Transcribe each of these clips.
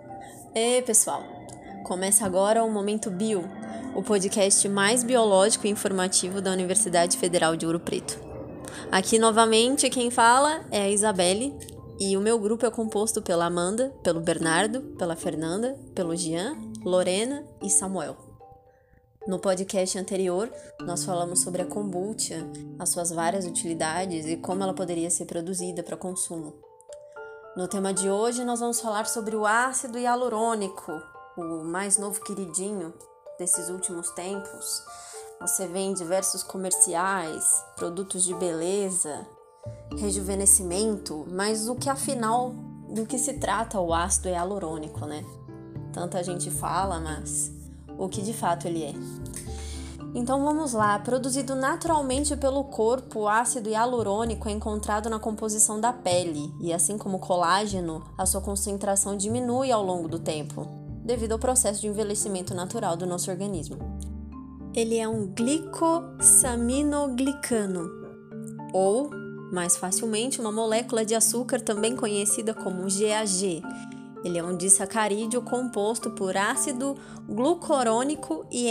Ei, pessoal! Começa agora o Momento Bio, o podcast mais biológico e informativo da Universidade Federal de Ouro Preto. Aqui, novamente, quem fala é a Isabelle, e o meu grupo é composto pela Amanda, pelo Bernardo, pela Fernanda, pelo Jean, Lorena e Samuel. No podcast anterior, nós falamos sobre a kombucha, as suas várias utilidades e como ela poderia ser produzida para consumo. No tema de hoje, nós vamos falar sobre o ácido hialurônico, o mais novo queridinho desses últimos tempos. Você vê em diversos comerciais, produtos de beleza, rejuvenescimento, mas do que se trata o ácido hialurônico, né? Tanta gente fala, mas o que de fato ele é? Então vamos lá, produzido naturalmente pelo corpo, o ácido hialurônico é encontrado na composição da pele e, assim como o colágeno, a sua concentração diminui ao longo do tempo, devido ao processo de envelhecimento natural do nosso organismo. Ele é um glicosaminoglicano, ou, mais facilmente, uma molécula de açúcar também conhecida como GAG. Ele é um disacarídeo composto por ácido glucurônico e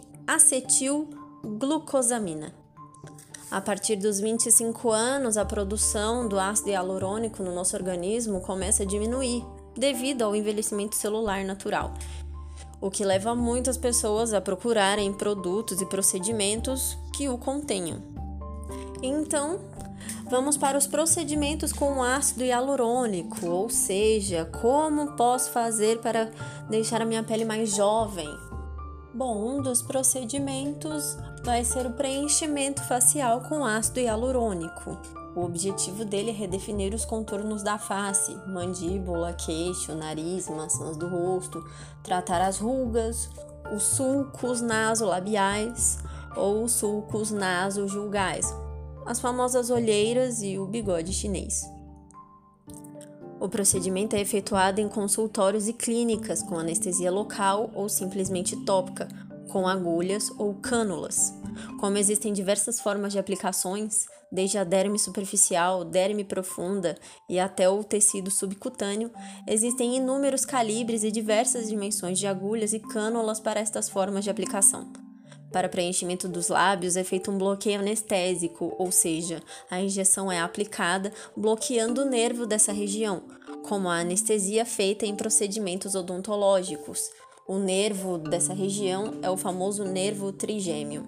N-acetilglucosamina. A partir dos 25 anos, a produção do ácido hialurônico no nosso organismo começa a diminuir, devido ao envelhecimento celular natural, o que leva muitas pessoas a procurarem produtos e procedimentos que o contenham. Então, vamos para os procedimentos com o ácido hialurônico, ou seja, como posso fazer para deixar a minha pele mais jovem? Bom, um dos procedimentos vai ser o preenchimento facial com ácido hialurônico. O objetivo dele é redefinir os contornos da face, mandíbula, queixo, nariz, maçãs do rosto, tratar as rugas, os sulcos nasolabiais ou os sulcos nasojulgais, as famosas olheiras e o bigode chinês. O procedimento é efetuado em consultórios e clínicas com anestesia local ou simplesmente tópica, com agulhas ou cânulas. Como existem diversas formas de aplicações, desde a derme superficial, derme profunda e até o tecido subcutâneo, existem inúmeros calibres e diversas dimensões de agulhas e cânulas para estas formas de aplicação. Para preenchimento dos lábios é feito um bloqueio anestésico, ou seja, a injeção é aplicada bloqueando o nervo dessa região, como a anestesia feita em procedimentos odontológicos. O nervo dessa região é o famoso nervo trigêmeo.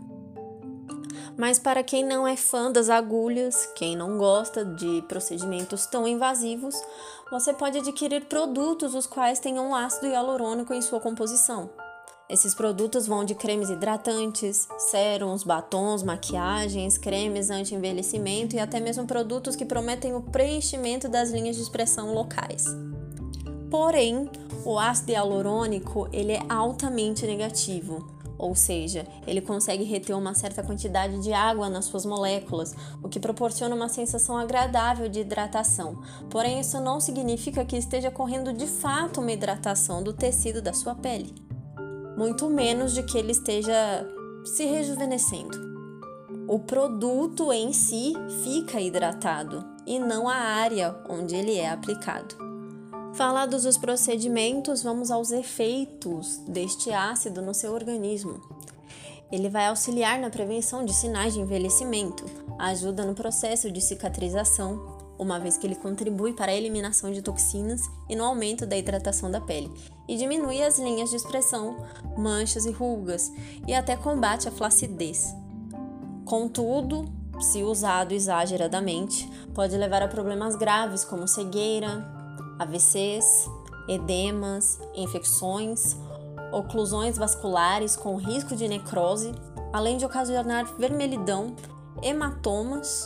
Mas para quem não é fã das agulhas, quem não gosta de procedimentos tão invasivos, você pode adquirir produtos os quais tenham ácido hialurônico em sua composição. Esses produtos vão de cremes hidratantes, sérums, batons, maquiagens, cremes anti-envelhecimento e até mesmo produtos que prometem o preenchimento das linhas de expressão locais. Porém, o ácido hialurônico ele é altamente negativo, ou seja, ele consegue reter uma certa quantidade de água nas suas moléculas, o que proporciona uma sensação agradável de hidratação. Porém, isso não significa que esteja ocorrendo de fato uma hidratação do tecido da sua pele. Muito menos de que ele esteja se rejuvenescendo. O produto em si fica hidratado e não a área onde ele é aplicado. Falados os procedimentos, vamos aos efeitos deste ácido no seu organismo. Ele vai auxiliar na prevenção de sinais de envelhecimento, ajuda no processo de cicatrização, uma vez que ele contribui para a eliminação de toxinas e no aumento da hidratação da pele, e diminui as linhas de expressão, manchas e rugas, e até combate a flacidez. Contudo, se usado exageradamente, pode levar a problemas graves como cegueira, AVCs, edemas, infecções, oclusões vasculares com risco de necrose, além de ocasionar vermelhidão, hematomas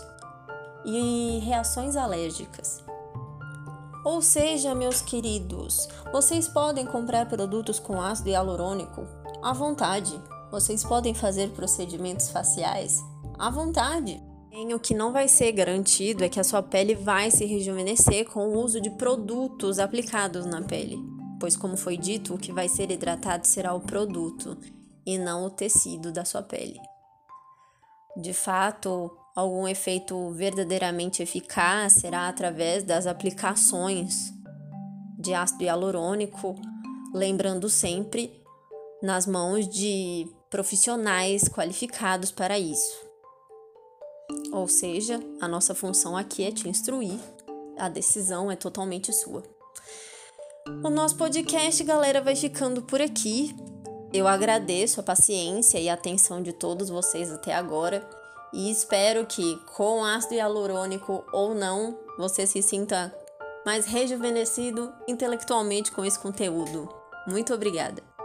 e reações alérgicas. Ou seja, meus queridos, vocês podem comprar produtos com ácido hialurônico à vontade. Vocês podem fazer procedimentos faciais à vontade. O que não vai ser garantido é que a sua pele vai se rejuvenescer com o uso de produtos aplicados na pele, pois, como foi dito, o que vai ser hidratado será o produto e não o tecido da sua pele. De fato, algum efeito verdadeiramente eficaz será através das aplicações de ácido hialurônico lembrando sempre nas mãos de profissionais qualificados para isso. Ou seja, a nossa função aqui é te instruir, a decisão é totalmente sua. O nosso podcast, galera, vai ficando por aqui. Eu agradeço a paciência e a atenção de todos vocês até agora e espero que, com ácido hialurônico ou não, você se sinta mais rejuvenescido intelectualmente com esse conteúdo. Muito obrigada!